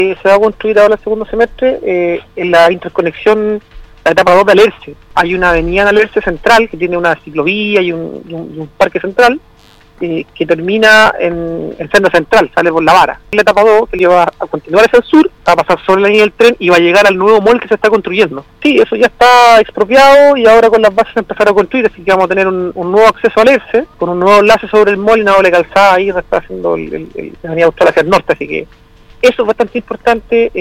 Se va a construir ahora el segundo semestre en la interconexión, la etapa 2 de Alerce. Hay una avenida en Alerce central que tiene una ciclovía y un parque central que termina en el centro central, sale por La Vara. La etapa 2, que va a continuar hacia el sur, va a pasar sobre la línea del tren y va a llegar al nuevo mall que se está construyendo. Sí, eso ya está expropiado y ahora con las bases empezar a construir, así que vamos a tener un nuevo acceso a Alerce, con un nuevo enlace sobre el mall y una doble calzada ahí, está haciendo la avenida Austral hacia el norte, así que eso es bastante importante.